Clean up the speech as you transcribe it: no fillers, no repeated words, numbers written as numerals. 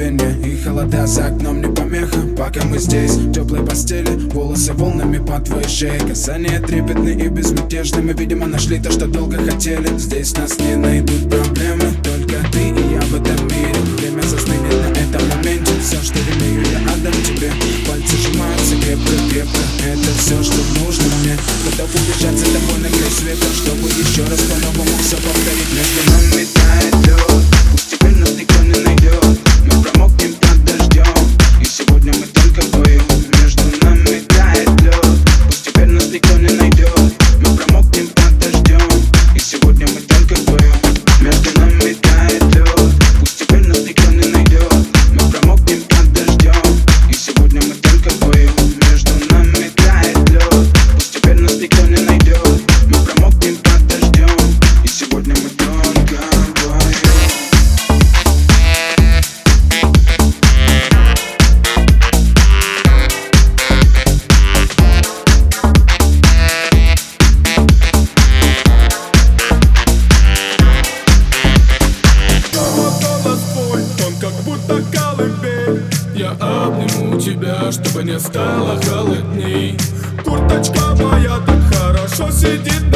мгновение, и холода за окном не помеха. Пока мы здесь, в теплой постели, волосы волнами по твоей шее. Касания трепетные и безмятежные. Мы, видимо, нашли то, что долго хотели. Здесь нас не найдут проблемы, только ты и я в этом мире. Время застынет на этом моменте. Все, что имею, я отдам тебе. Пальцы сжимаются крепко-крепко. Это все, что нужно мне. Готов убежать за тобой на край света, чтобы еще раз по-новому все повторить. Между нами тает лед, пусть теперь нас никто не найдет. Мы промокнем под дождем, и сегодня мы только вдвоем. Между нами тает лед, пусть теперь нас никто не найдет. Мы промокнем под дождем, и сегодня мы только вдвоем. Между нами тает лед, пусть теперь нас никто не найдет. Мы промокнем под дождем, и сегодня мы только вдвоем. Между нами тает лед, пусть теперь нас никто не найдет. Мы промокнем под дождем, и сегодня мы только вдвоем. Я обниму тебя, чтобы не стало холодней. Курточка моя так хорошо сидит